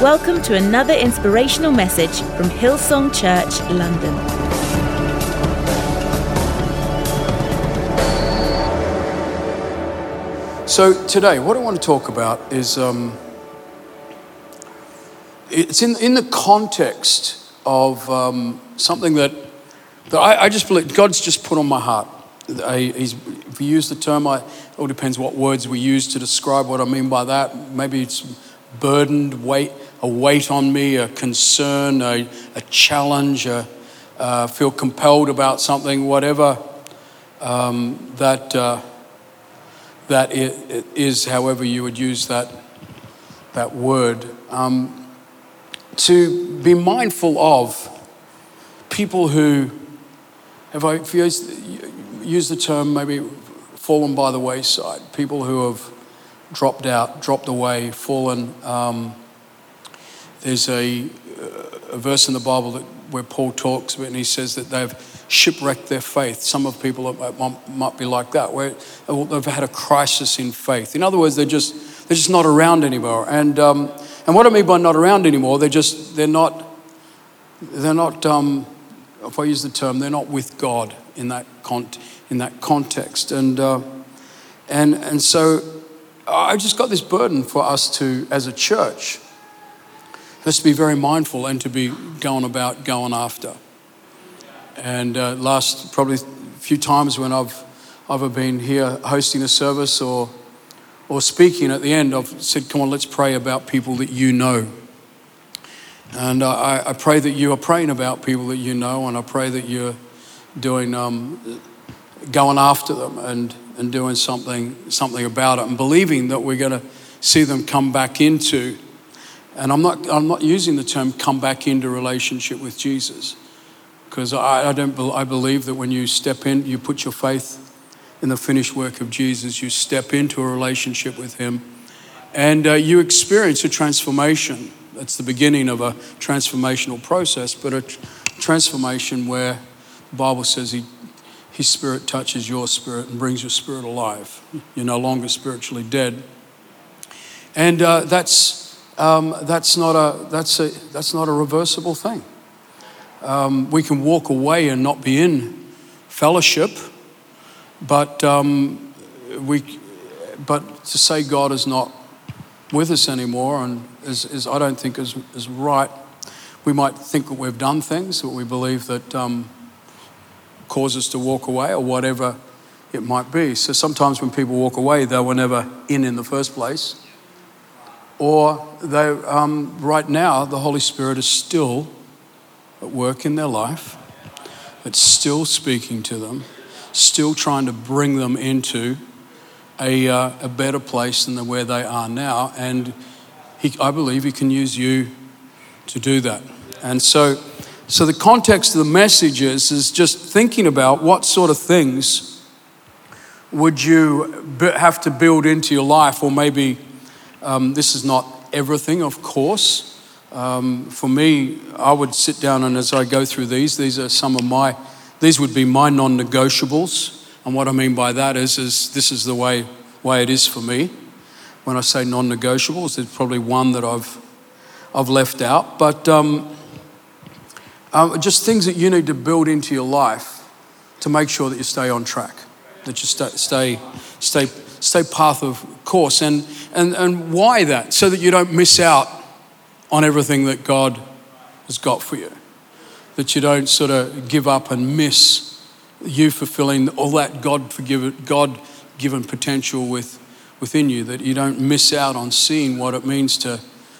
Welcome to another inspirational message from Hillsong Church, London. So today, what I want to talk about is, it's in the context of something that I just believe God's just put on my heart. If we use the term, it all depends what words we use to describe what I mean by that. Maybe it's burdened, a weight on me, a concern, a challenge, feel compelled about something, whatever that it is, however you would use that word. To be mindful of people who, if you use the term, maybe fallen by the wayside, people who have dropped out, dropped away, fallen. There's a verse in the Bible where Paul talks about, and he says that they've shipwrecked their faith. Some of people might be like that, where they've had a crisis in faith. In other words, they're just not around anymore. And what I mean by not around anymore, they're not. If I use the term, they're not with God in that context. And so I just got this burden for us to, as a church, let's be very mindful and to be going after. And last probably few times when I've either been here hosting a service or speaking at the end, I've said, come on, let's pray about people that you know. And I pray that you are praying about people that you know, and I pray that you're doing, going after them and doing something about it, and believing that we're going to see them come back into, and I'm not using the term come back into relationship with Jesus, because I believe that when you step in, you put your faith in the finished work of Jesus, you step into a relationship with him, and you experience a transformation. That's the beginning of a transformational process, but a transformation where the Bible says his spirit touches your spirit and brings your spirit alive. You're no longer spiritually dead. And that's not a reversible thing. We can walk away and not be in fellowship, but to say God is not with us anymore, and is I don't think is right. We might think that we've done things that we believe that cause us to walk away, or whatever it might be. So sometimes when people walk away, they were never in the first place, or they right now the Holy Spirit is still at work in their life. It's still speaking to them, still trying to bring them into a better place than where they are now, and I believe he can use you to do that. And so the context of the message is just thinking about what sort of things would you have to build into your life, or maybe this is not everything, of course. For me, I would sit down, and as I go through these are these would be my non-negotiables. And what I mean by that is this is the way it is for me. When I say non-negotiables, there's probably one that I've left out, but just things that you need to build into your life to make sure that you stay on track, that you stay path of course, and why that? So that you don't miss out on everything that God has got for you, that you don't sort of give up and miss you fulfilling all that God-given potential within you, that you don't miss out on seeing what it means to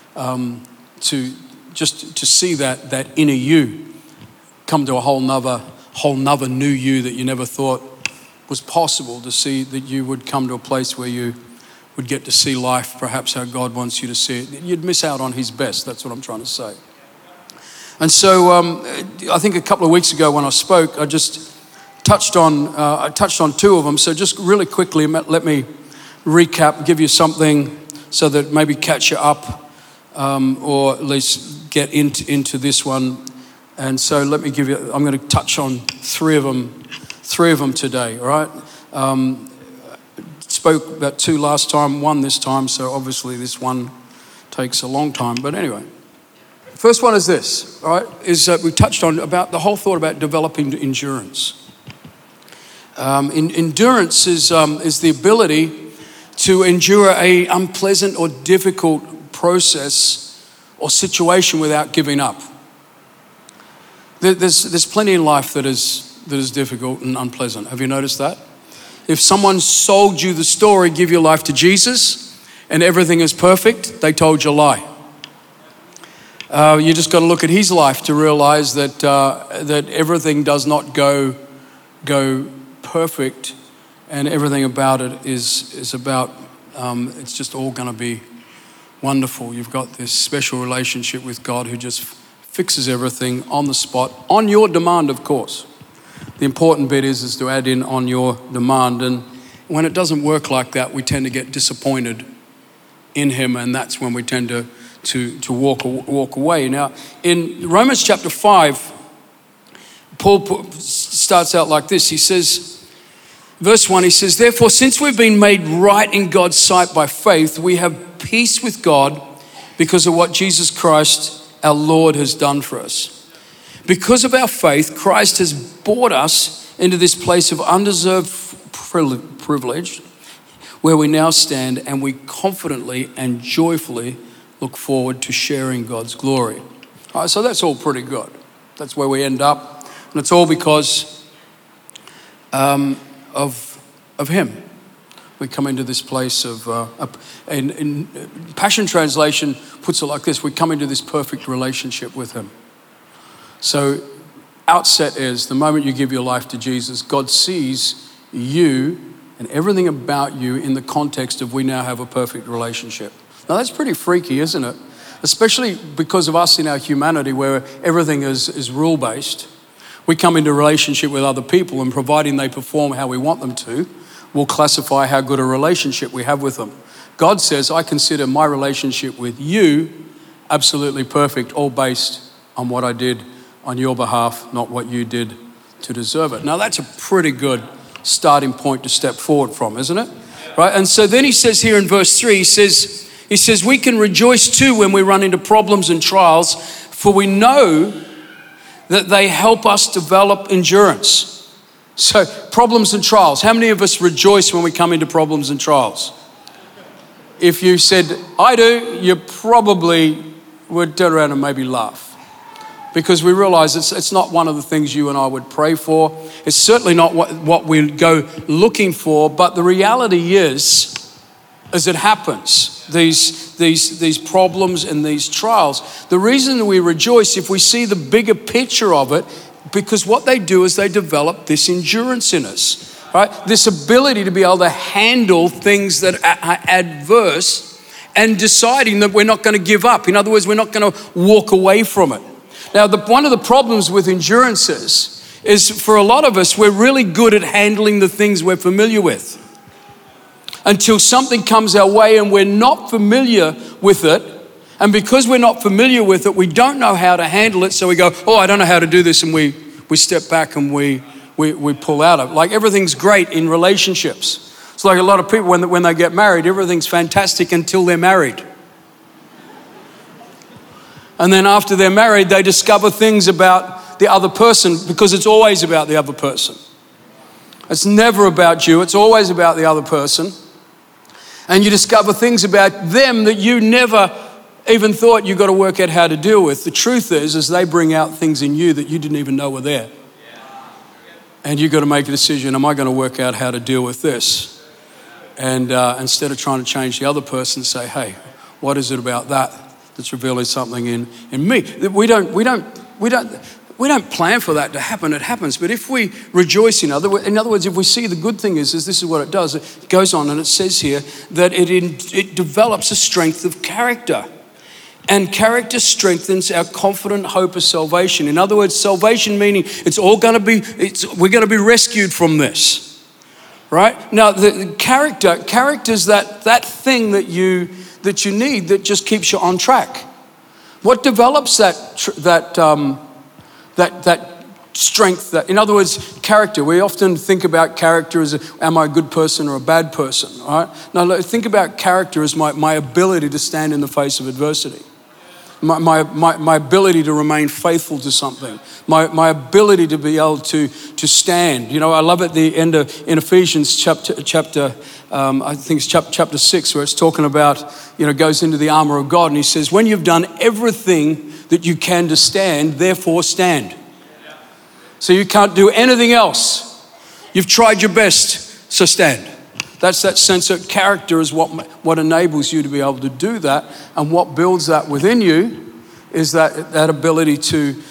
see that inner you come to a whole nother new you that you never thought was possible, to see that you would come to a place where you would get to see life perhaps how God wants you to see it. You'd miss out on his best, that's what I'm trying to say. And so I think a couple of weeks ago when I spoke, I just touched on two of them. So just really quickly, let me recap, give you something so that maybe catch you up, or at least get into this one. And so let me I'm going to touch on three of them today, all right? Spoke about two last time, one this time, so obviously this one Takes a long time, but anyway. First one is this, all right, is we touched on about the whole thought about developing endurance. Endurance is the ability to endure a unpleasant or difficult process or situation without giving up. There's plenty in life that is difficult and unpleasant. Have you noticed that? If someone sold you the story, give your life to Jesus, and everything is perfect, they told you a lie. You just got to look at his life to realize that everything does not go perfect, and everything about it is about, it's just all going to be wonderful. You've got this special relationship with God who just fixes everything on the spot, on your demand, of course. The important bit is to add in on your demand, and when it doesn't work like that, we tend to get disappointed in him, and that's when we tend to walk away. Now, in Romans chapter 5, Paul starts out like this. He says, verse 1, he says, "Therefore, since we've been made right in God's sight by faith, we have peace with God because of what Jesus Christ, our Lord, has done for us. Because of our faith, Christ has brought us into this place of undeserved privilege where we now stand, and we confidently and joyfully look forward to sharing God's glory." All right, so that's all pretty good. That's where we end up. And it's all because of him. We come into this place of, in Passion Translation puts it like this: we come into this perfect relationship with him. So outset is, the moment you give your life to Jesus, God sees you and everything about you in the context of we now have a perfect relationship. Now that's pretty freaky, isn't it? Especially because of us in our humanity where everything is rule-based. We come into relationship with other people, and providing they perform how we want them to, we'll classify how good a relationship we have with them. God says, I consider my relationship with you absolutely perfect, all based on what I did on your behalf, not what you did to deserve it. Now that's a pretty good starting point to step forward from, isn't it? Right? And so then he says here in verse 3, he says, we can rejoice too when we run into problems and trials, for we know that they help us develop endurance. So problems and trials. How many of us rejoice when we come into problems and trials? If you said, I do, you probably would turn around and maybe laugh. Because we realize it's not one of the things you and I would pray for. It's certainly not what we go looking for, but the reality is, as it happens, these problems and these trials, the reason we rejoice, if we see the bigger picture of it, because what they do is they develop this endurance in us, right? This ability to be able to handle things that are adverse and deciding that we're not going to give up. In other words, we're not going to walk away from it. Now, one of the problems with endurance is for a lot of us, we're really good at handling the things we're familiar with. Until something comes our way and we're not familiar with it. And because we're not familiar with it, we don't know how to handle it. So we go, I don't know how to do this. And we step back and we pull out of it. Like everything's great in relationships. It's like a lot of people when they get married, everything's fantastic until they're married. And then after they're married, they discover things about the other person because it's always about the other person. It's never about you. It's always about the other person. And you discover things about them that you never even thought you got to work out how to deal with. The truth is they bring out things in you that you didn't even know were there. And you got to make a decision, am I going to work out how to deal with this? And instead of trying to change the other person, say, hey, what is it about that that's revealing something in me? We don't plan for that to happen. It happens. But if we rejoice in other words, if we see the good thing is this is what it does. It goes on and it says here that it develops a strength of character. And character strengthens our confident hope of salvation. In other words, salvation meaning we're going to be rescued from this, right? Now, the character's that thing that you need that just keeps you on track. What develops that strength that, in other words, character. We often think about character as, am I a good person or a bad person, right? No, think about character as my ability to stand in the face of adversity. My ability to remain faithful to something. My ability to be able to stand. You know, I love at the end of, in Ephesians chapter I think it's chapter 6, where it's talking about, you know, goes into the armor of God. And he says, when you've done everything that you can to stand, therefore stand. So you can't do anything else. You've tried your best, so stand. That's that sense of character is what enables you to be able to do that. And what builds that within you is that ability to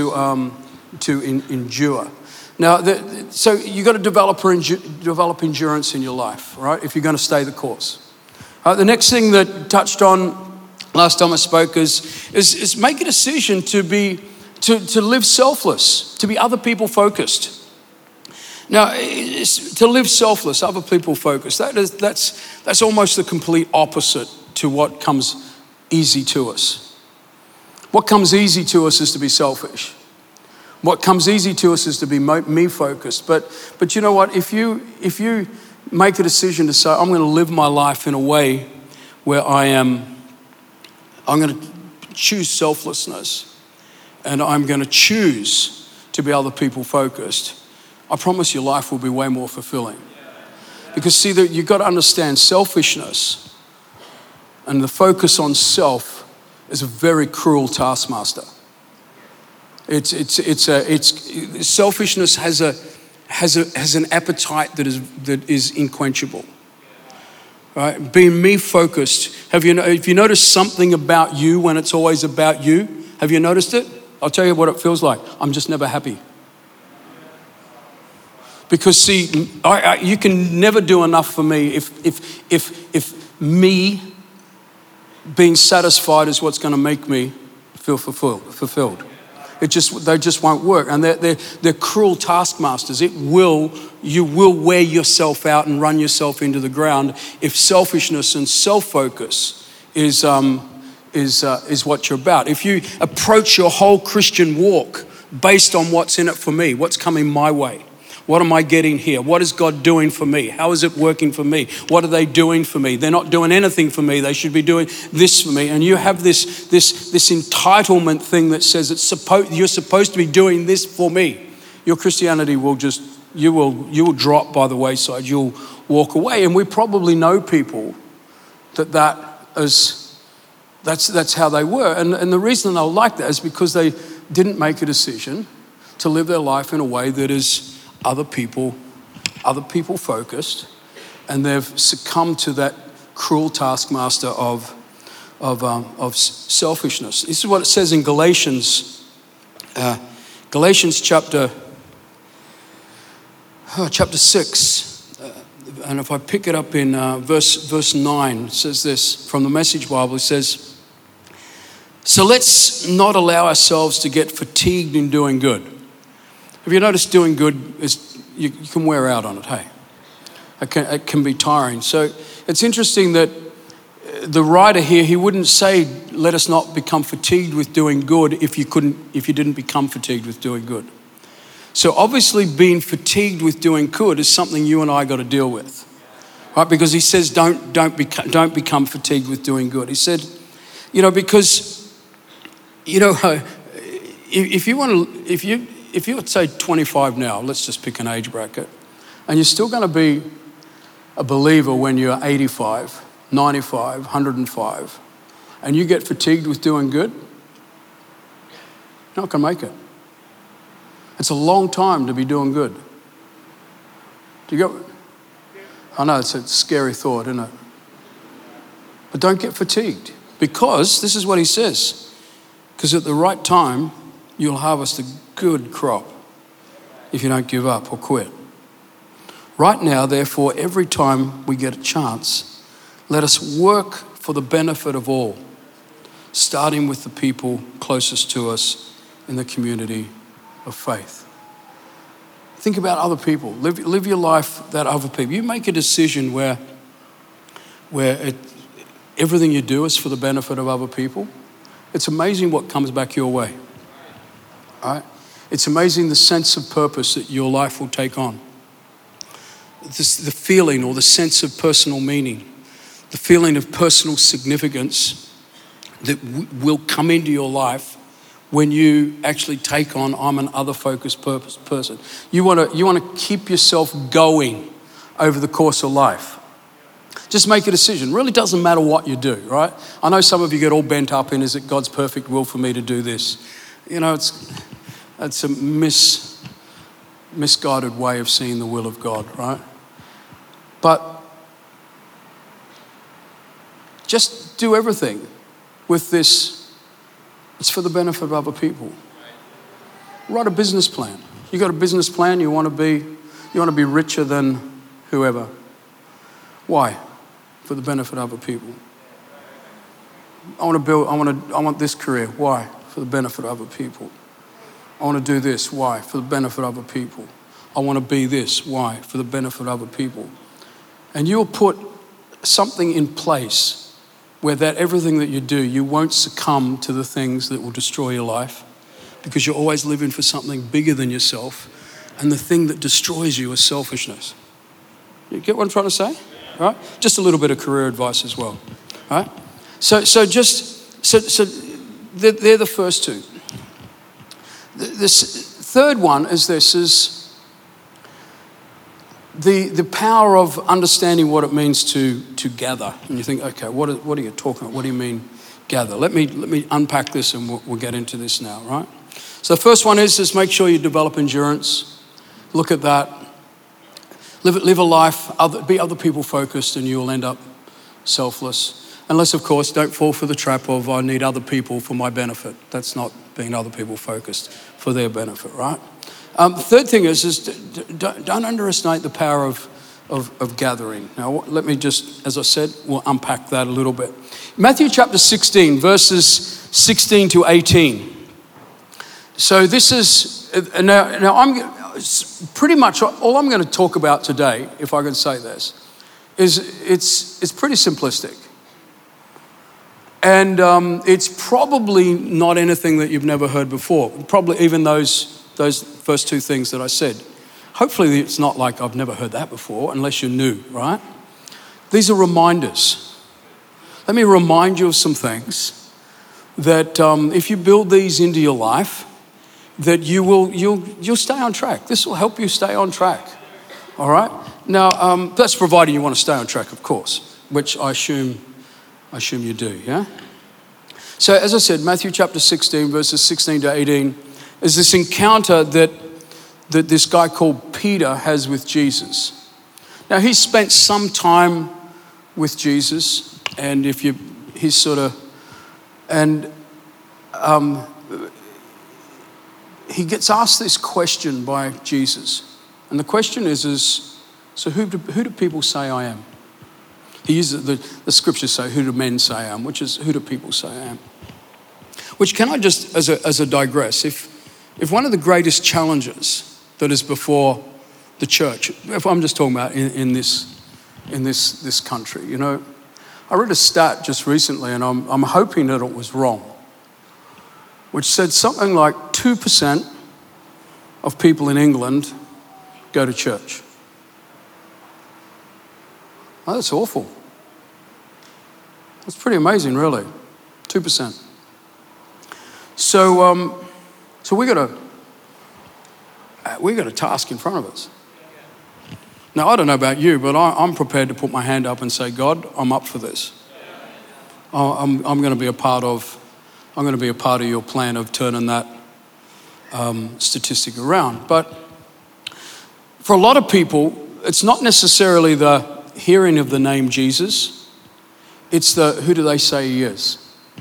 endure. Now, so you've got to develop endurance in your life, right? If you're going to stay the course. The next thing that touched on last time I spoke is make a decision to live selfless, to be other people focused. Now, to live selfless, other people focused, that's almost the complete opposite to what comes easy to us. What comes easy to us is to be selfish. What comes easy to us is to be me focused. But you know what? If you make a decision to say, I'm going to live my life in a way where I'm going to choose selflessness, and I'm going to choose to be other people focused, I promise your life will be way more fulfilling. Because see, that you've got to understand selfishness and the focus on self is a very cruel taskmaster. Selfishness has an appetite that is unquenchable. Right? Being me focused. Have you noticed something about you when it's always about you? Have you noticed it? I'll tell you what it feels like. I'm just never happy. Because see, you can never do enough for me if me being satisfied is what's going to make me feel fulfilled. They just won't work, and they're cruel taskmasters. You will wear yourself out and run yourself into the ground if selfishness and self-focus is what you're about. If you approach your whole Christian walk based on what's in it for me, what's coming my way. What am I getting here? What is God doing for me? How is it working for me? What are they doing for me? They're not doing anything for me. They should be doing this for me. And you have this entitlement thing that says you're supposed to be doing this for me. Your Christianity will you will drop by the wayside. You'll walk away. And we probably know people that's how they were. And the reason they're like that is because they didn't make a decision to live their life in a way that is other people focused, and they've succumbed to that cruel taskmaster of selfishness. This is what it says in Galatians chapter 6, and if I pick it up in verse 9, it says this from the Message Bible. It says, "So let's not allow ourselves to get fatigued in doing good." Have you noticed doing good you can wear out on it, hey? It can be tiring. So it's interesting that the writer here, he wouldn't say, let us not become fatigued with doing good if you didn't become fatigued with doing good. So obviously being fatigued with doing good is something you and I got to deal with, right? Because he says, don't become fatigued with doing good. He said, because, if you're, say, 25 now, let's just pick an age bracket, and you're still going to be a believer when you're 85, 95, 105, and you get fatigued with doing good, you're not going to make it. It's a long time to be doing good. Do you get? I know it's a scary thought, isn't it? But don't get fatigued, because this is what he says, because at the right time, you'll harvest a good crop if you don't give up or quit. Right now, therefore, every time we get a chance, let us work for the benefit of all, starting with the people closest to us in the community of faith. Think about other people. Live your life that other people. You make a decision where everything you do is for the benefit of other people. It's amazing what comes back your way. All right? It's amazing the sense of purpose that your life will take on. The feeling or the sense of personal meaning, the feeling of personal significance that will come into your life when you actually take on, I'm an other-focused person. You want to keep yourself going over the course of life. Just make a decision. Really doesn't matter what you do, right? I know some of you get all bent up in, is it God's perfect will for me to do this? You know, it's a misguided way of seeing the will of God, right? But just do everything with this. It's for the benefit of other people. Write a business plan. You got a business plan, you want to be richer than whoever. Why? For the benefit of other people. I want this career. Why? For the benefit of other people. I want to do this. Why? For the benefit of other people. I want to be this. Why? For the benefit of other people. And you'll put something in place where that everything that you do, you won't succumb to the things that will destroy your life, because you're always living for something bigger than yourself, and the thing that destroys you is selfishness. You get what I'm trying to say? Right? Just a little bit of career advice as well. Right? So they're the first two. This third one is the power of understanding what it means to gather. And you think, okay, what are you talking about? What do you mean gather? Let me unpack this, and we'll get into this now, right? So the first one is make sure you develop endurance. Look at that. Live a life, be other people focused, and you'll end up selfless. Unless, of course, don't fall for the trap of I need other people for my benefit. That's not being other people focused for their benefit, right? The third thing is don't underestimate the power of gathering. Now, let me just, as I said, we'll unpack that a little bit. Matthew chapter 16, verses 16 to 18. So this is, now I'm pretty much all I'm going to talk about today, if I can say this, is it's pretty simplistic. And it's probably not anything that you've never heard before. Probably even those first two things that I said. Hopefully it's not like I've never heard that before, unless you're new, right? These are reminders. Let me remind you of some things that if you build these into your life, that you'll stay on track. This will help you stay on track. All right? Now, that's providing you want to stay on track, of course, which I assume you do, yeah? So as I said, Matthew chapter 16, verses 16 to 18, is this encounter that this guy called Peter has with Jesus. Now, he spent some time with Jesus, and he gets asked this question by Jesus. And the question is so who do people say I am? He uses the scriptures say, who do men say I am? Which is, who do people say I am? Which, can I just, as a digress, if one of the greatest challenges that is before the church, if I'm just talking about in this country, you know, I read a stat just recently, and I'm hoping that it was wrong, which said something like 2% of people in England go to church. Oh, that's awful. That's pretty amazing, really. 2%. So we got a task in front of us. Now, I don't know about you, but I'm prepared to put my hand up and say, God, I'm up for this. I'm going to be a part of your plan of turning that statistic around. But for a lot of people, it's not necessarily the hearing of the name Jesus. It's the who do they say he is?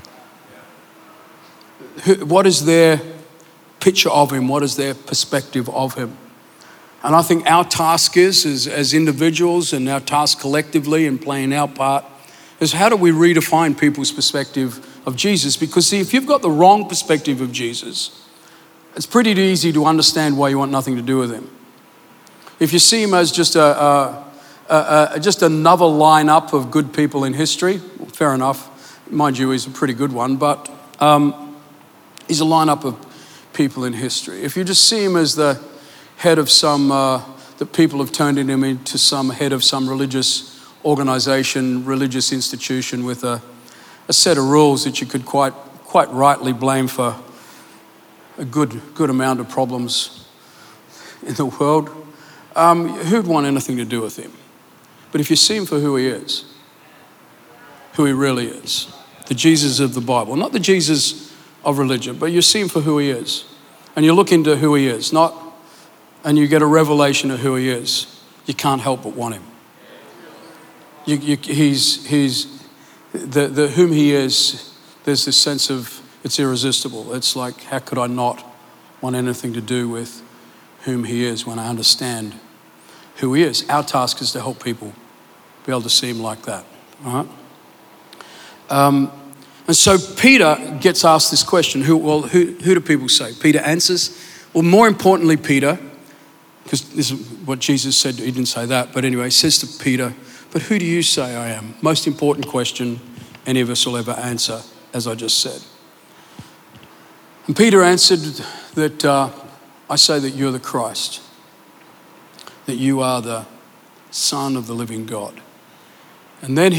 What is their picture of him? What is their perspective of him? And I think our task is as individuals, and our task collectively in playing our part, is how do we redefine people's perspective of Jesus? Because see, if you've got the wrong perspective of Jesus, it's pretty easy to understand why you want nothing to do with him. If you see him as just another lineup of good people in history, well, fair enough. Mind you, he's a pretty good one, but he's a lineup of people in history. If you just see him as the head of some, that people have turned him into some head of some religious organization, religious institution with a set of rules that you could quite rightly blame for a good amount of problems in the world, who'd want anything to do with him? But if you see him for who he is, who he really is, the Jesus of the Bible, not the Jesus of religion, but you see him for who he is, and you look into who he is, and you get a revelation of who he is, you can't help but want him. He's the whom he is. There's this sense of it's irresistible. It's like, how could I not want anything to do with whom he is when I understand who he is? Our task is to help people be able to see him like that. All right. And so Peter gets asked this question. Who do people say? Peter answers. Well, more importantly, Peter, because this is what Jesus said. He didn't say that, but anyway, he says to Peter, but who do you say I am? Most important question any of us will ever answer, as I just said. And Peter answered that I say that you're the Christ, that you are the Son of the living God. And then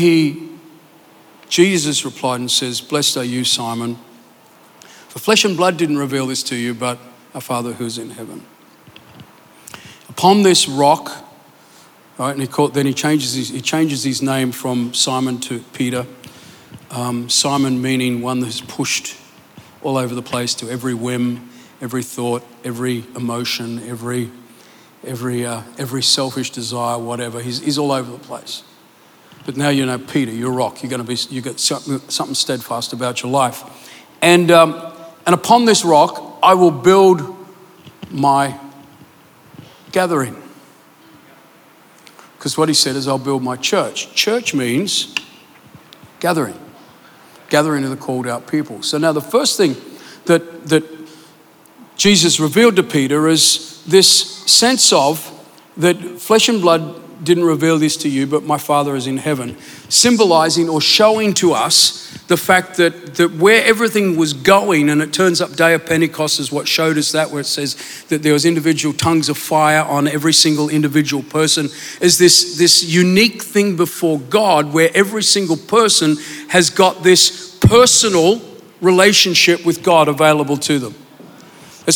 Jesus replied and says, blessed are you, Simon, for flesh and blood didn't reveal this to you, but our Father who is in heaven. Upon this rock, right, and then he changes his name from Simon to Peter. Simon meaning one that's pushed all over the place to every whim, every thought, every emotion, every selfish desire, whatever. He's all over the place. But now you know, Peter, you're a rock. You got something steadfast about your life, and upon this rock I will build my gathering. Because what he said is, I'll build my church. Church means gathering of the called out people. So now the first thing that Jesus revealed to Peter is this sense of that flesh and blood didn't reveal this to you, but my Father is in heaven, symbolizing or showing to us the fact that where everything was going, and it turns up Day of Pentecost is what showed us that, where it says that there was individual tongues of fire on every single individual person, is this unique thing before God where every single person has got this personal relationship with God available to them. It's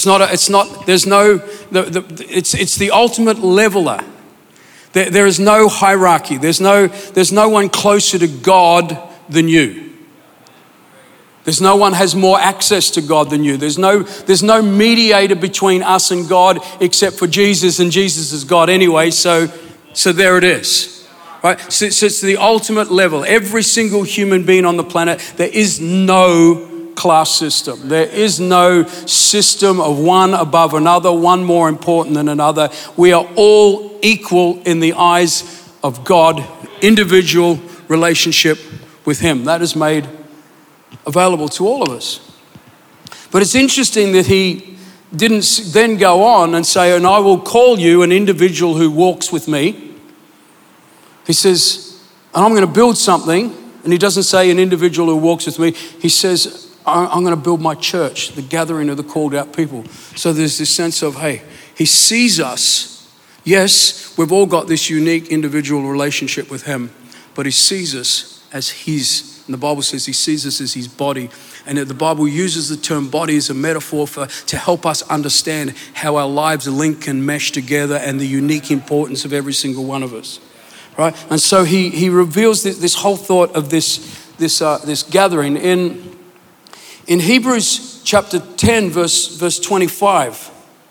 the ultimate leveler. There is no hierarchy. There's no one closer to God than you. There's no one has more access to God than you. There's no mediator between us and God except for Jesus, and Jesus is God anyway. So there it is, right? So it's the ultimate level. Every single human being on the planet, there is no class system. There is no system of one above another, one more important than another. We are all equal in the eyes of God, individual relationship with him. That is made available to all of us. But it's interesting that he didn't then go on and say, and I will call you an individual who walks with me. He says, and I'm going to build something. And he doesn't say an individual who walks with me. He says, I'm going to build my church, the gathering of the called out people. So there's this sense of, hey, he sees us. Yes, we've all got this unique individual relationship with him, but he sees us as his. And the Bible says he sees us as his body. And the Bible uses the term body as a metaphor to help us understand how our lives link and mesh together and the unique importance of every single one of us. Right? And so he reveals this whole thought of this gathering in Hebrews chapter 10, verse 25.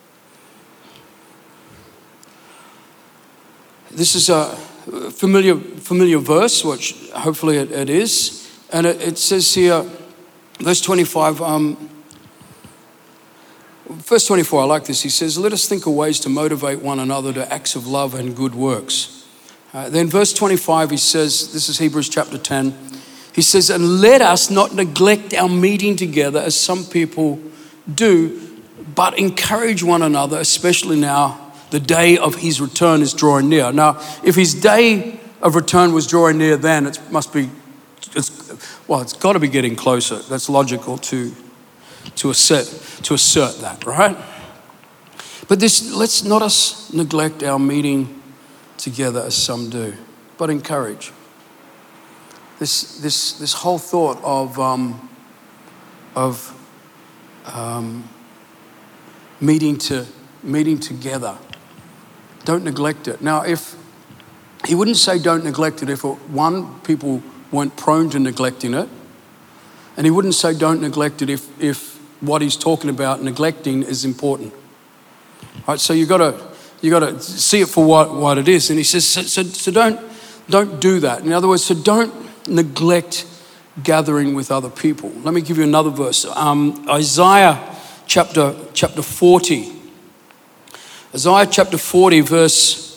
This is a familiar verse, which hopefully it is. And it says here, verse 25, verse 24, I like this. He says, let us think of ways to motivate one another to acts of love and good works. Then verse 25, he says, this is Hebrews chapter 10, he says, and let us not neglect our meeting together as some people do, but encourage one another, especially now the day of his return is drawing near. Now, if his day of return was drawing near then, it's got to be getting closer. That's logical to to assert that, right? But let's not us neglect our meeting together as some do, but encourage. This whole thought of meeting together. Don't neglect it. Now, if he wouldn't say don't neglect it if people weren't prone to neglecting it, and he wouldn't say don't neglect it if what he's talking about neglecting is important. Right? So you got to see it for what it is. And he says so don't do that. In other words, so don't neglect gathering with other people. Let me give you another verse. Isaiah chapter 40. Isaiah chapter 40 verse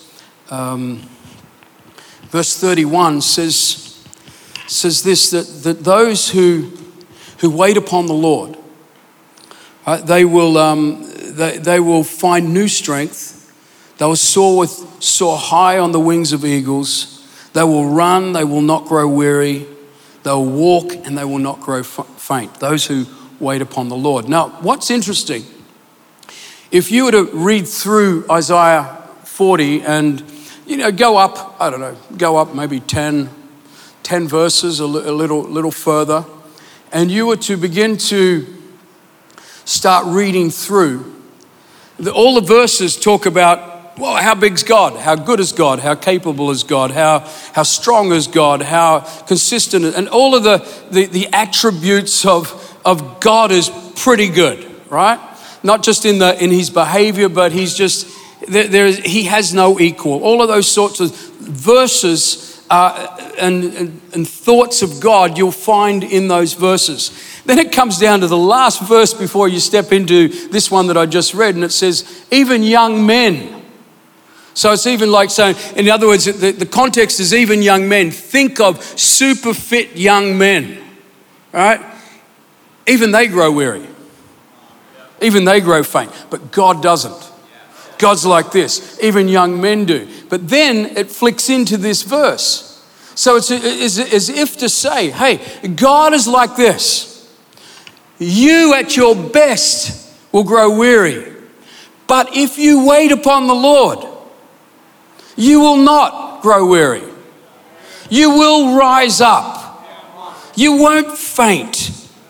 31 says this, that those who wait upon the Lord, right, they will find new strength. They will soar high on the wings of eagles. They will run, they will not grow weary. They will walk and they will not grow faint. Those who wait upon the Lord. Now, what's interesting, if you were to read through Isaiah 40 and, go up maybe 10 verses, a little further, and you were to begin to start reading through, all the verses talk about, well, how big's God? How good is God? How capable is God? How strong is God? How consistent? And all of the attributes of God is pretty good, right? Not just in his behavior, but he's just he has no equal. All of those sorts of verses and thoughts of God you'll find in those verses. Then it comes down to the last verse before you step into this one that I just read, and it says, even young men. So it's even like saying, in other words, the context is even young men. Think of super fit young men, right? Even they grow weary. Even they grow faint. But God doesn't. God's like this. Even young men do. But then it flicks into this verse. So it's as if to say, hey, God is like this. You at your best will grow weary. But if you wait upon the Lord, you will not grow weary. You will rise up. You won't faint.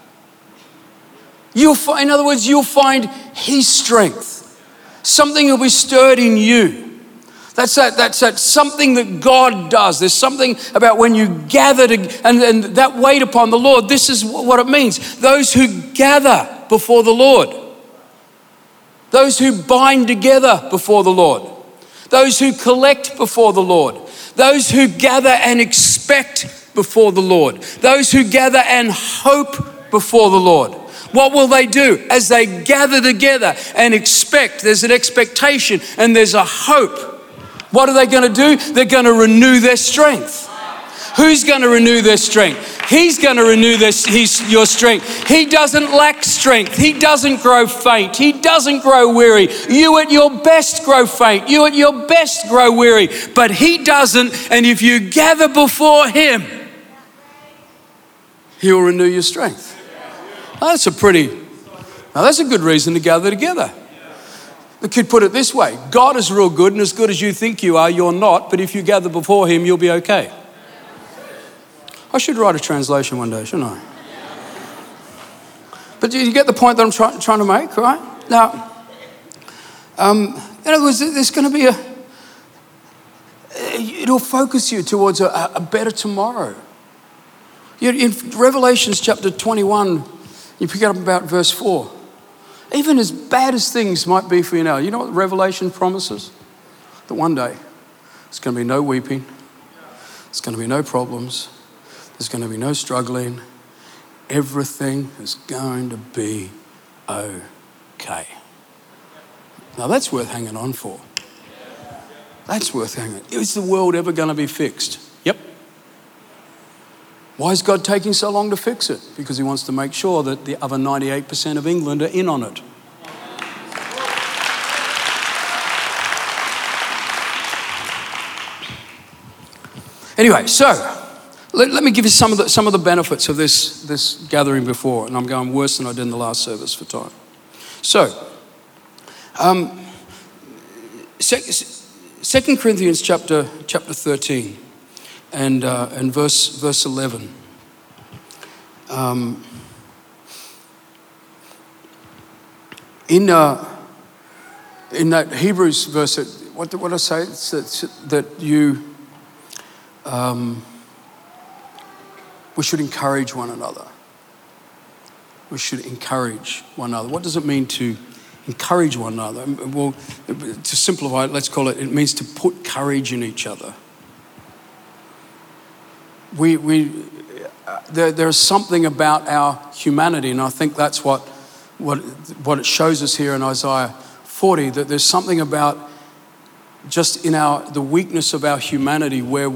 In other words, you'll find his strength. Something will be stirred in you. That's that something that God does. There's something about when you gather and that wait upon the Lord. This is what it means. Those who gather before the Lord. Those who bind together before the Lord. Those who collect before the Lord. Those who gather and expect before the Lord. Those who gather and hope before the Lord. What will they do? As they gather together and expect, there's an expectation and there's a hope. What are they going to do? They're going to renew their strength. Who's going to renew their strength? He's going to renew your strength. He doesn't lack strength. He doesn't grow faint. He doesn't grow weary. You at your best grow faint. You at your best grow weary. But he doesn't. And if you gather before him, he'll renew your strength. That's a good reason to gather together. The kid put it this way: God is real good, and as good as you think you are, you're not. But if you gather before him, you'll be okay. I should write a translation one day, shouldn't I? But you get the point that I'm trying to make, right? Now, in other words, there's going to be it'll focus you towards a better tomorrow. In Revelations chapter 21, you pick up about verse 4. Even as bad as things might be for you now, you know what Revelation promises? That one day, there's going to be no weeping. There's going to be no problems. There's going to be no struggling. Everything is going to be okay. Now that's worth hanging on for. That's worth hanging on. Is the world ever going to be fixed? Yep. Why is God taking so long to fix it? Because he wants to make sure that the other 98% of England are in on it. Anyway, so Let me give you some of the benefits of this gathering before, and I'm going worse than I did in the last service for time. So, 2 Corinthians chapter 13 and verse 11. In that Hebrews verse, what did I say? It's that you we should encourage one another. We should encourage one another. What does it mean to encourage one another? Well, to simplify it, let's call it, it means to put courage in each other. There's something about our humanity, and I think that's what it shows us here in Isaiah 40, that there's something about just in the weakness of our humanity where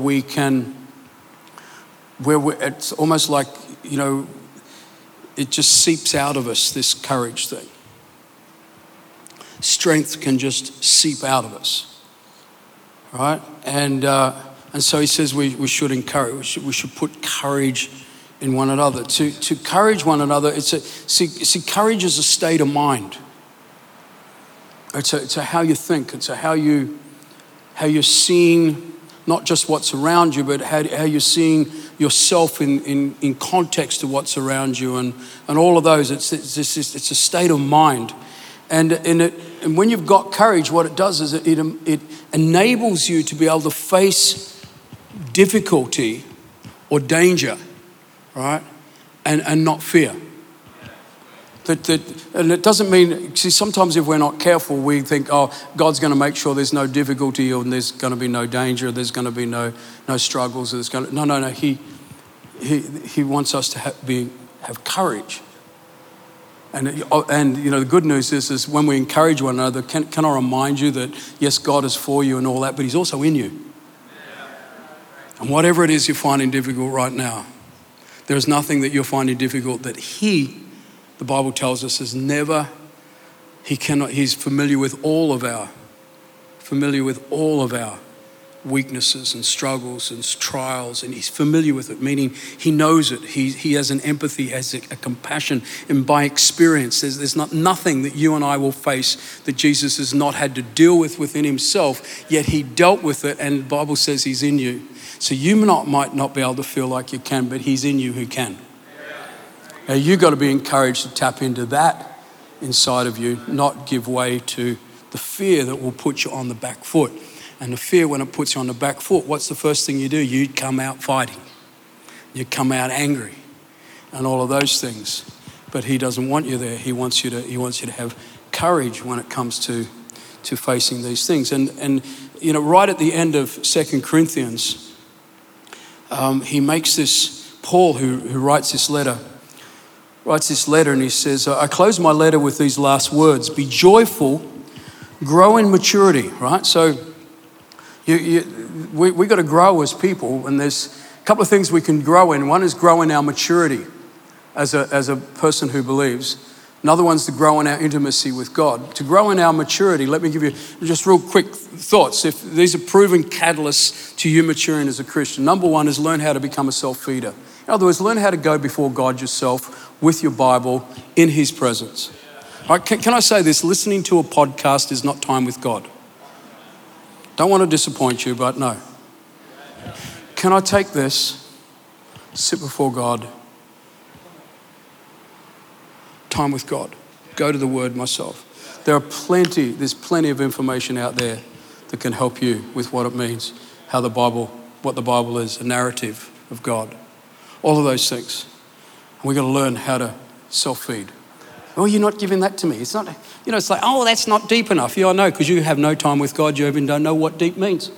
it's almost like, it just seeps out of us, this courage thing. Strength can just seep out of us, right? And so he says we should encourage, we should put courage in one another. To encourage one another, courage is a state of mind. It's how you think. It's how you're seeing not just what's around you, but how you're seeing yourself in context to what's around you, and all of those. It's a state of mind, and when you've got courage, what it does is it enables you to be able to face difficulty or danger, right, and not fear. And it doesn't mean, see, sometimes if we're not careful, we think, oh, God's going to make sure there's no difficulty, or there's going to be no danger, there's going to be no struggles. No. He wants us to have courage. And the good news is when we encourage one another, can I remind you that, yes, God is for you and all that, but he's also in you. And whatever it is you're finding difficult right now, there is nothing that you're finding difficult that the Bible tells us he's familiar with all of our weaknesses and struggles and trials, and he's familiar with it, meaning he knows it. He has an empathy, has a compassion, and by experience, there's nothing that you and I will face that Jesus has not had to deal with within himself, yet he dealt with it, and the Bible says he's in you. So you might not be able to feel like you can, but he's in you who can. Now, you've got to be encouraged to tap into that inside of you, not give way to the fear that will put you on the back foot. And the fear, when it puts you on the back foot, what's the first thing you do? You come out fighting. You come out angry and all of those things. But he doesn't want you there. He wants you to have courage when it comes to facing these things. And right at the end of 2 Corinthians, he makes this, Paul, who writes this letter and he says, I close my letter with these last words: be joyful, grow in maturity, right? So we got to grow as people, and there's a couple of things we can grow in. One is grow in our maturity as a person who believes. Another one's to grow in our intimacy with God. To grow in our maturity, let me give you just real quick thoughts. If these are proven catalysts to you maturing as a Christian. Number one is learn how to become a self-feeder. In other words, learn how to go before God yourself with your Bible in his presence. All right, can I say this? Listening to a podcast is not time with God. Don't want to disappoint you, but no. Can I take this, sit before God, time with God, go to the Word myself. There's plenty of information out there that can help you with what it means, what the Bible is, a narrative of God, all of those things. And we've got to learn how to self-feed. Oh, you're not giving that to me. It's not, it's like, oh, that's not deep enough. Yeah, I know, because you have no time with God. You even don't know what deep means.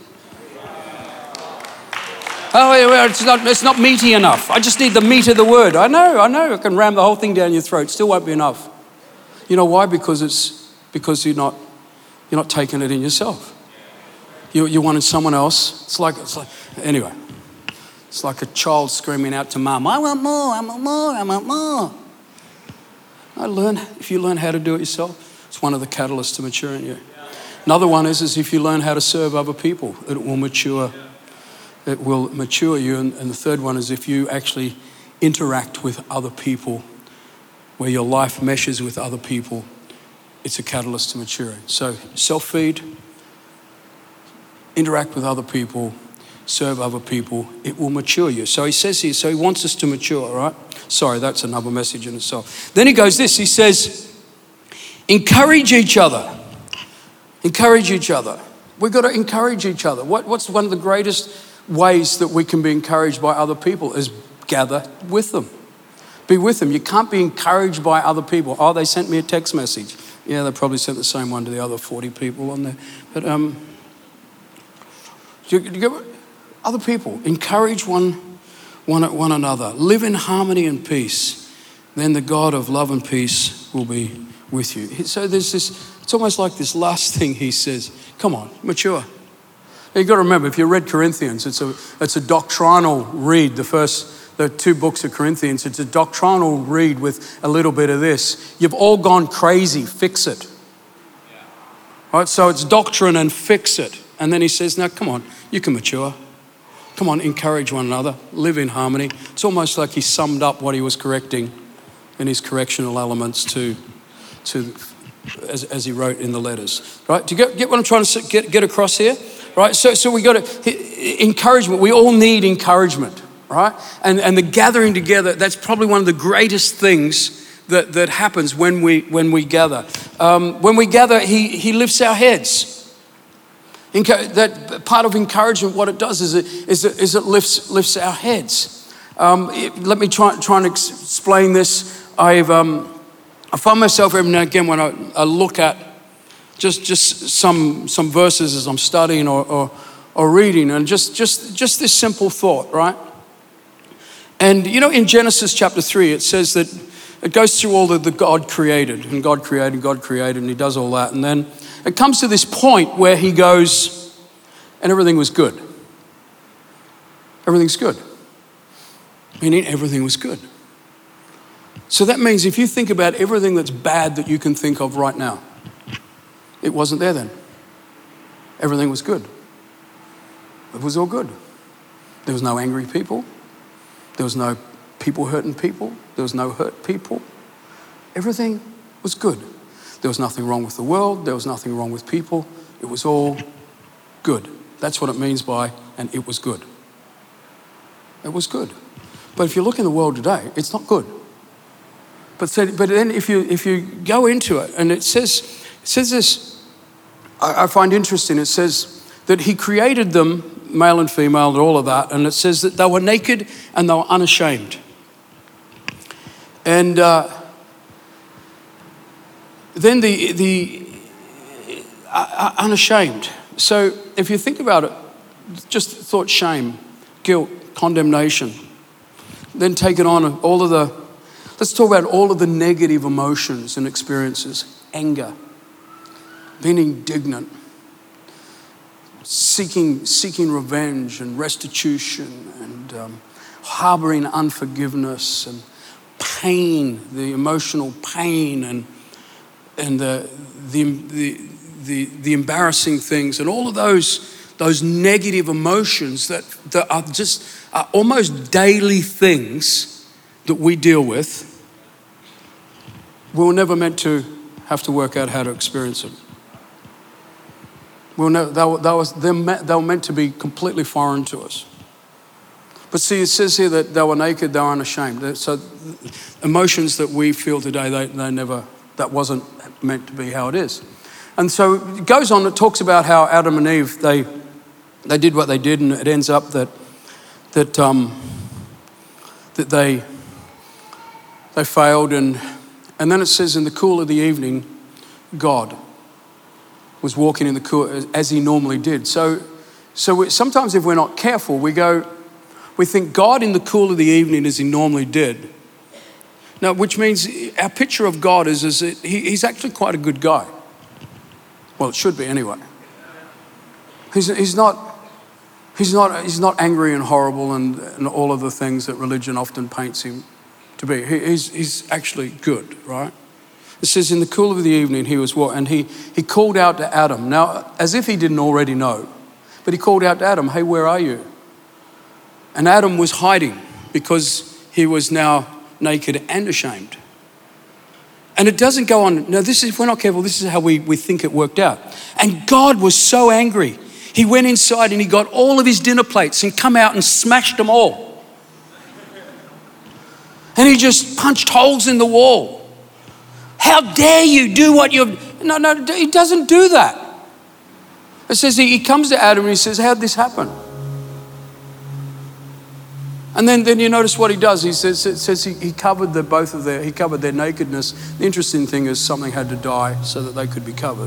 Oh, it's not meaty enough. I just need the meat of the word. I know. I can ram the whole thing down your throat. Still won't be enough. You know why? Because you're not taking it in yourself. You wanted someone else. It's like anyway. It's like a child screaming out to mum, I want more, I want more, I want more. If you learn how to do it yourself, it's one of the catalysts to maturing you. Another one is if you learn how to serve other people, it will mature It will mature you. And the third one is if you actually interact with other people, where your life meshes with other people, it's a catalyst to maturing. So self-feed, interact with other people, serve other people, it will mature you. So he says here, so he wants us to mature, right? Sorry, that's another message in itself. Then he goes this, he says, encourage each other. Encourage each other. We've got to encourage each other. What's one of the greatest ways that we can be encouraged by other people is gather with them. Be with them. You can't be encouraged by other people. Oh, they sent me a text message. Yeah, they probably sent the same one to the other 40 people on there. But you get other people. Encourage one another. Live in harmony and peace. Then the God of love and peace will be with you. So there's this, it's almost like this last thing he says, come on, mature. You've got to remember, if you read Corinthians, it's a doctrinal read, the 2 books of Corinthians, it's a doctrinal read with a little bit of this. You've all gone crazy, fix it. Right, so it's doctrine and fix it. And then he says, now come on, you can mature. Come on, encourage one another, live in harmony. It's almost like he summed up what he was correcting in his correctional elements as he wrote in the letters. Right, do you get what I'm trying to get across here? Right, so we got to, encouragement, we all need encouragement. Right? And the gathering together, that's probably one of the greatest things that happens when we gather. When we gather, he lifts our heads. That part of encouragement, what it does is it lifts our heads. Let me try and explain this. I find myself every now and again when I look at just some verses as I'm studying or reading, and just this simple thought, right? And you know, in Genesis chapter 3, it says that it goes through all that God created, and God created, and he does all that. And then it comes to this point where he goes, and everything was good. Everything's good. Meaning everything was good. So that means if you think about everything that's bad that you can think of right now, it wasn't there then. Everything was good. It was all good. There was no angry people. There was no people hurting people. There was no hurt people. Everything was good. There was nothing wrong with the world. There was nothing wrong with people. It was all good. That's what it means by, and it was good. It was good. But if you look in the world today, it's not good. But then if you go into it, and it says this, I find interesting. It says that he created them, male and female, and all of that, and it says that they were naked and they were unashamed. And then the unashamed. So if you think about it, just thought shame, guilt, condemnation, then take it on all of the, let's talk about all of the negative emotions and experiences. Anger, being indignant, seeking revenge and restitution, and harboring unforgiveness and pain, the emotional pain, and the embarrassing things, and all of those negative emotions that are almost daily things that we deal with. We were never meant to have to work out how to experience them. They were meant to be completely foreign to us. But see, it says here that they were naked, they were unashamed. So emotions that we feel today, that wasn't meant to be how it is. And so it goes on, it talks about how Adam and Eve, they did what they did, and it ends up that they failed, and then it says in the cool of the evening, God was walking in the cool as he normally did. So sometimes if we're not careful, we think God in the cool of the evening as he normally did. Now, which means our picture of God is that he's actually quite a good guy. Well, it should be anyway. He's not angry and horrible and all of the things that religion often paints him to be. He's actually good, right? It says in the cool of the evening he was what? And he called out to Adam. Now, as if he didn't already know, but he called out to Adam, hey, where are you? And Adam was hiding because he was now naked and ashamed. And it doesn't go on. Now, if we're not careful, this is how we think it worked out. And God was so angry. He went inside and he got all of his dinner plates and come out and smashed them all. And he just punched holes in the wall. How dare you do what you've... No, he doesn't do that. It says he comes to Adam and he says, how'd this happen? And then you notice what he does. It says he covered he covered their nakedness. The interesting thing is something had to die so that they could be covered.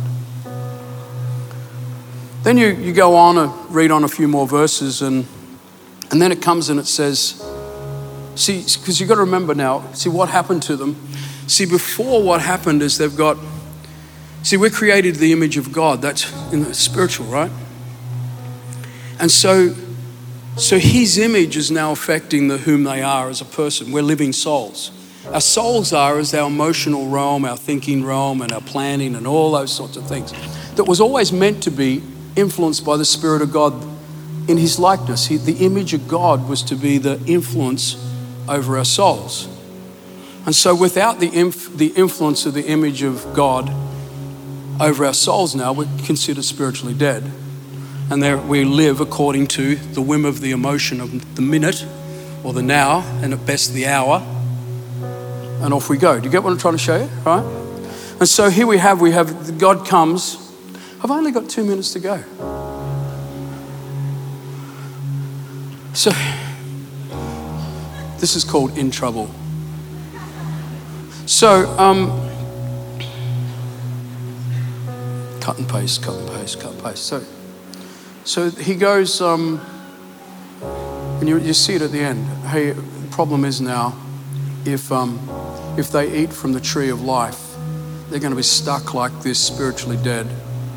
Then you go on and read on a few more verses and then it comes and it says, see, because you've got to remember now, see what happened to them. See, before what happened is we're created the image of God. That's in the spiritual, right? And so his image is now affecting whom they are as a person. We're living souls. Our souls are as our emotional realm, our thinking realm, and our planning and all those sorts of things. That was always meant to be influenced by the Spirit of God in his likeness. The image of God was to be the influence over our souls. And so without the influence of the image of God over our souls now, we're considered spiritually dead. And there we live according to the whim of the emotion of the minute or the now, and at best the hour, and off we go. Do you get what I'm trying to show you? Right? And so here we have God comes. I've only got 2 minutes to go. So this is called In Trouble. So cut and paste, cut and paste, cut and paste. So he goes, and you see it at the end. Hey, the problem is now, if they eat from the tree of life, they're going to be stuck like this, spiritually dead.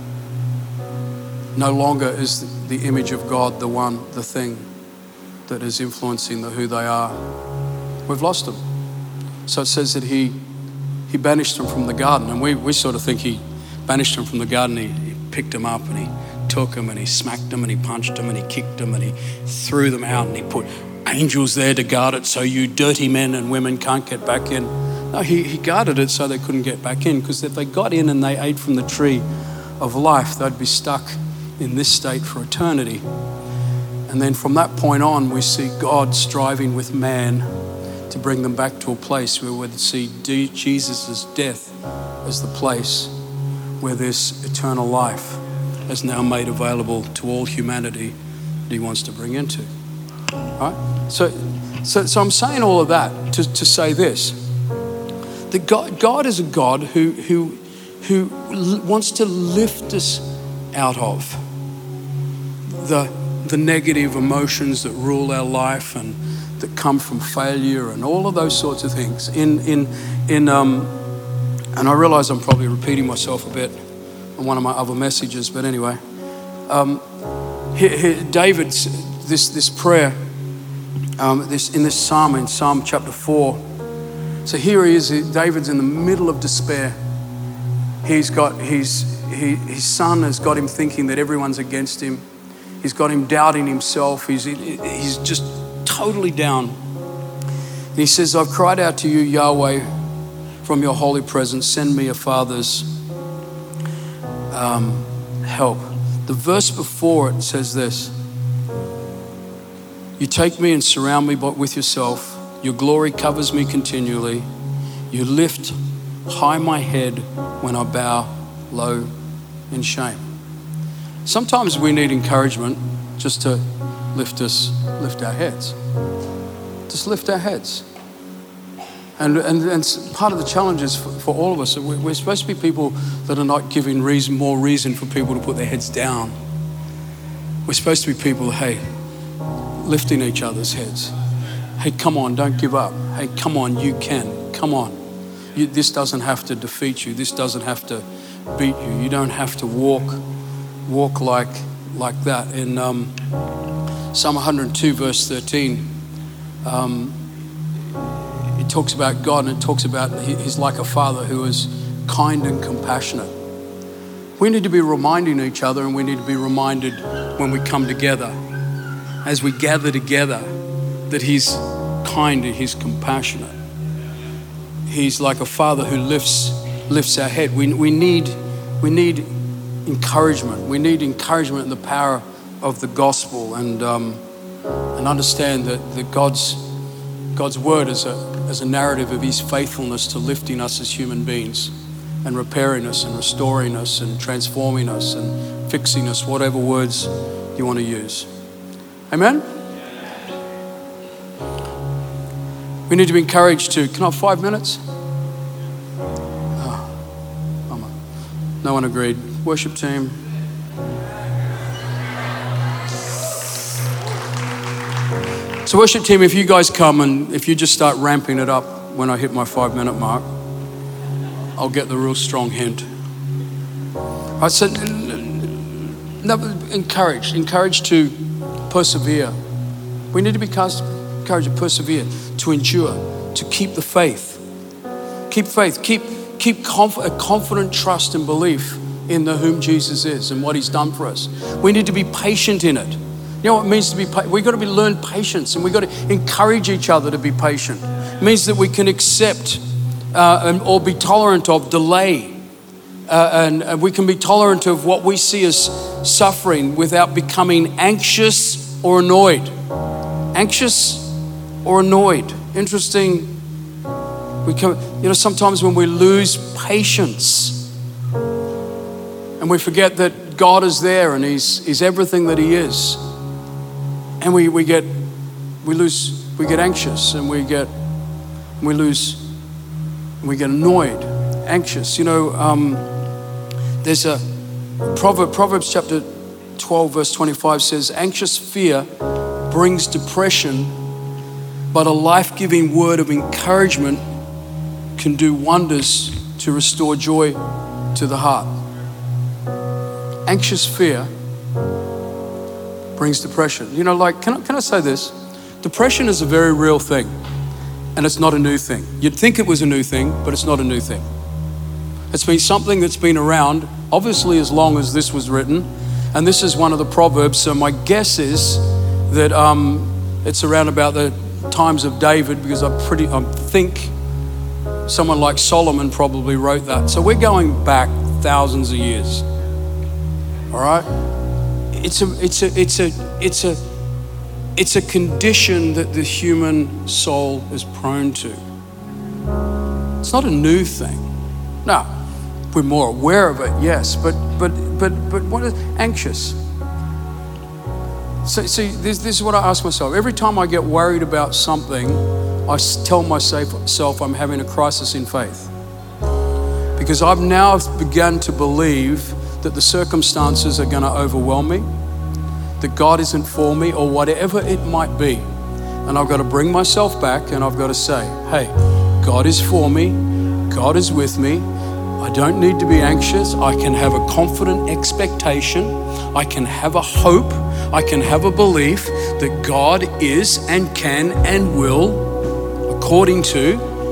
No longer is the image of God the thing that is influencing who they are. We've lost them. So it says that he banished them from the garden, and we sort of think he banished them from the garden. He picked them up and he took them and he smacked them and he punched them and he kicked them and he threw them out and he put angels there to guard it so you dirty men and women can't get back in. No, he guarded it so they couldn't get back in, because if they got in and they ate from the tree of life, they'd be stuck in this state for eternity. And then from that point on, we see God striving with man to bring them back to a place where we'd see Jesus' death as the place where this eternal life is now made available to all humanity that he wants to bring into. Right? So I'm saying all of that to say this, that God is a God who wants to lift us out of the negative emotions that rule our life and that come from failure and all of those sorts of things. And I realize I'm probably repeating myself a bit on one of my other messages, but anyway, David's this prayer, in this psalm, in Psalm chapter 4. So here he is. David's in the middle of despair. He's got his son has got him thinking that everyone's against him. He's got him doubting himself. He's just totally down. And he says, "I've cried out to you, Yahweh, from your holy presence. Send me a father's help." The verse before it says this: "You take me and surround me with yourself. Your glory covers me continually. You lift high my head when I bow low in shame." Sometimes we need encouragement just to lift our heads. Just lift our heads. And part of the challenge is for all of us, we're supposed to be people that are not giving more reason for people to put their heads down. We're supposed to be people, hey, lifting each other's heads. Hey, come on, don't give up. Hey, come on, you can. Come on. This doesn't have to defeat you. This doesn't have to beat you. You don't have to walk like that. In Psalm 102, verse 13, it talks about God, and it talks about he's like a father who is kind and compassionate. We need to be reminding each other, and we need to be reminded when we come together, as we gather together, that he's kind and he's compassionate. He's like a father who lifts our head. We need encouragement. We need encouragement in the power of the gospel, and understand that God's word is a narrative of his faithfulness to lifting us as human beings and repairing us and restoring us and transforming us and fixing us, whatever words you want to use. Amen? We need to be encouraged to, can I have 5 minutes? Oh, no one agreed. Worship team. So worship team, if you guys come and if you just start ramping it up when I hit my 5 minute mark, I'll get the real strong hint. I said, encouraged to persevere. We need to be encouraged to persevere, to endure, to keep the faith. Keep faith, keep a confident trust and belief in whom Jesus is and what he's done for us. We need to be patient in it. You know what it means to be patient? We've got to learn patience, and we've got to encourage each other to be patient. It means that we can accept or be tolerant of delay. And we can be tolerant of what we see as suffering without becoming anxious or annoyed. Anxious or annoyed. Interesting. Sometimes when we lose patience and we forget that God is there and he's everything that he is, and we get anxious and we get annoyed, anxious. There's a Proverbs chapter 12 verse 25 says, anxious fear brings depression, but a life-giving word of encouragement can do wonders to restore joy to the heart. Anxious fear brings depression. Can I say this? Depression is a very real thing, and it's not a new thing. You'd think it was a new thing, but it's not a new thing. It's been something that's been around, obviously, as long as this was written, and this is one of the Proverbs, so my guess is that it's around about the times of David, because I think someone like Solomon probably wrote that. So we're going back thousands of years. All right? It's a condition that the human soul is prone to. It's not a new thing. No, we're more aware of it, yes, but what is anxious? So see, this is what I ask myself. Every time I get worried about something, I tell myself I'm having a crisis in faith. Because I've now begun to believe that the circumstances are going to overwhelm me, that God isn't for me, or whatever it might be. And I've got to bring myself back and I've got to say, hey, God is for me, God is with me. I don't need to be anxious. I can have a confident expectation. I can have a hope. I can have a belief that God is and can and will, according to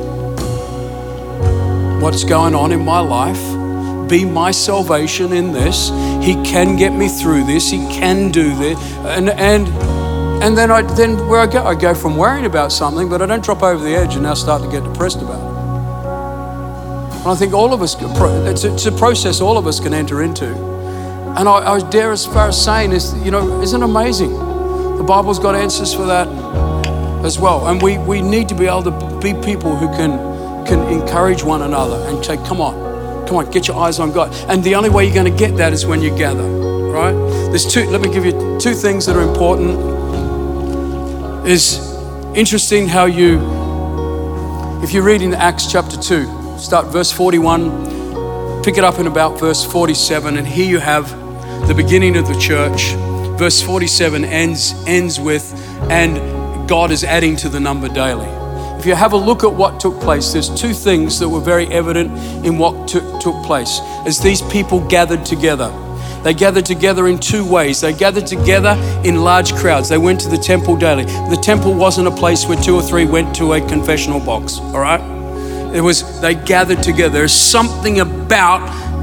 what's going on in my life, be my salvation in this. He can get me through this. He can do this. And then where I go from worrying about something, but I don't drop over the edge and now start to get depressed about it. And I think all of us, it's a process all of us can enter into. And I dare as far as saying is, isn't it amazing? The Bible's got answers for that as well. And we need to be able to be people who can encourage one another and say, come on, get your eyes on God. And the only way you're going to get that is when you gather, right? Let me give you two things that are important. It's interesting how if you read in Acts chapter 2, start verse 41, pick it up in about verse 47, and here you have the beginning of the church. Verse 47 ends with, and God is adding to the number daily. If you have a look at what took place, there's two things that were very evident in what took place as these people gathered together. They gathered together in two ways. They gathered together in large crowds. They went to the temple daily. The temple wasn't a place where 2 or 3 went to a confessional box, all right? They gathered together. There's something about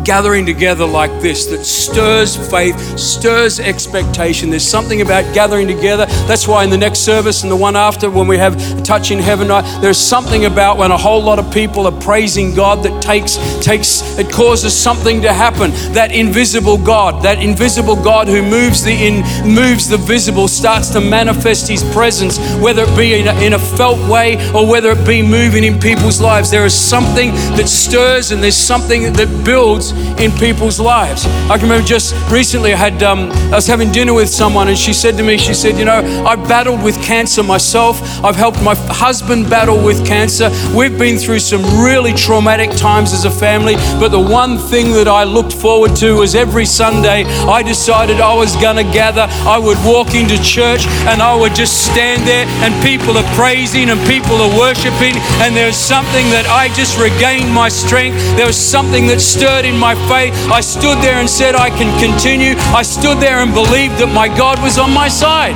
gathering together like this that stirs faith, stirs expectation. There's something about gathering together. That's why in the next service and the one after, when we have Touch in Heaven night, there's something about when a whole lot of people are praising God that it causes something to happen. That invisible God who moves the visible, starts to manifest his presence, whether it be in a felt way or whether it be moving in people's lives. There is something that stirs and there's something that builds in people's lives. I can remember just recently I was having dinner with someone and she said to me, I battled with cancer myself. I've helped my husband battle with cancer. We've been through some really traumatic times as a family, but the one thing that I looked forward to was every Sunday I decided I was going to gather. I would walk into church and I would just stand there and people are praising and people are worshiping, and there's something that I just regained my strength. There was something that stirred in my faith. I stood there and said, I can continue. I stood there and believed that my God was on my side.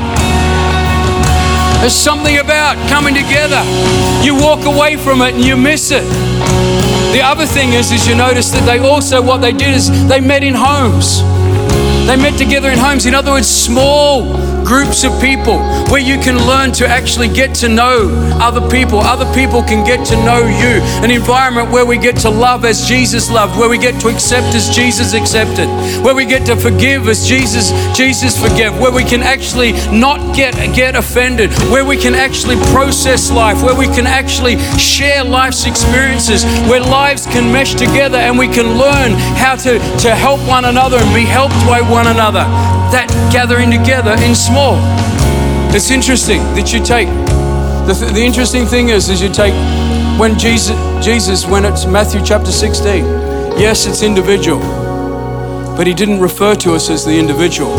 There's something about coming together. You walk away from it and you miss it. The other thing is you notice that what they did is they met in homes. They met together in homes. In other words, small groups of people where you can learn to actually get to know other people. Other people can get to know you. An environment where we get to love as Jesus loved, where we get to accept as Jesus accepted, where we get to forgive as Jesus forgave, where we can actually not get offended, where we can actually process life, where we can actually share life's experiences, where lives can mesh together and we can learn how to help one another and be helped by one another. That gathering together in small. It's interesting that you take, the interesting thing is you take, when Jesus, when it's Matthew chapter 16, yes, it's individual, but he didn't refer to us as the individual.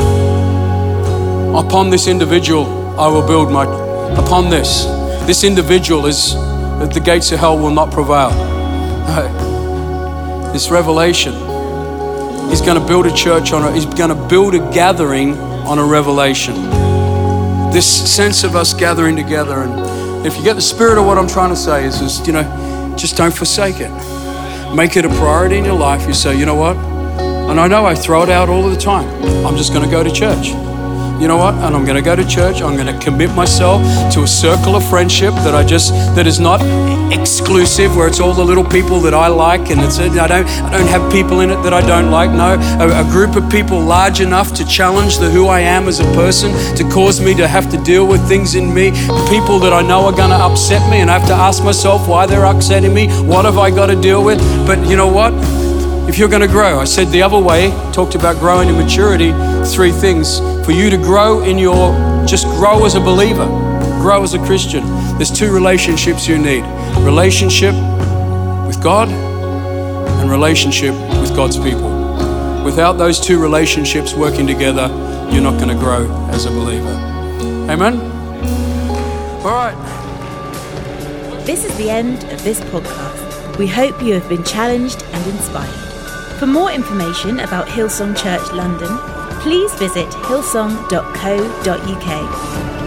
Upon this individual, I will build upon this individual is that the gates of hell will not prevail. No. This revelation, he's going to build a church he's going to build a gathering on a revelation. This sense of us gathering together, and if you get the spirit of what I'm trying to say is just don't forsake it. Make it a priority in your life. You say, you know what? And I know I throw it out all the time. I'm just going to go to church. You know what? And I'm going to go to church. I'm going to commit myself to a circle of friendship that is not exclusive, where it's all the little people that I like, and I don't have people in it that I don't like. No, a group of people large enough to challenge who I am as a person, to cause me to have to deal with things in me, people that I know are going to upset me, and I have to ask myself why they're upsetting me. What have I got to deal with? But you know what? If you're going to grow, I said the other way, talked about growing in maturity, 3 things. For you to grow just grow as a believer, grow as a Christian. There's 2 relationships you need. Relationship with God and relationship with God's people. Without those 2 relationships working together, you're not going to grow as a believer. Amen? All right. This is the end of this podcast. We hope you have been challenged and inspired. For more information about Hillsong Church London, please visit hillsong.co.uk.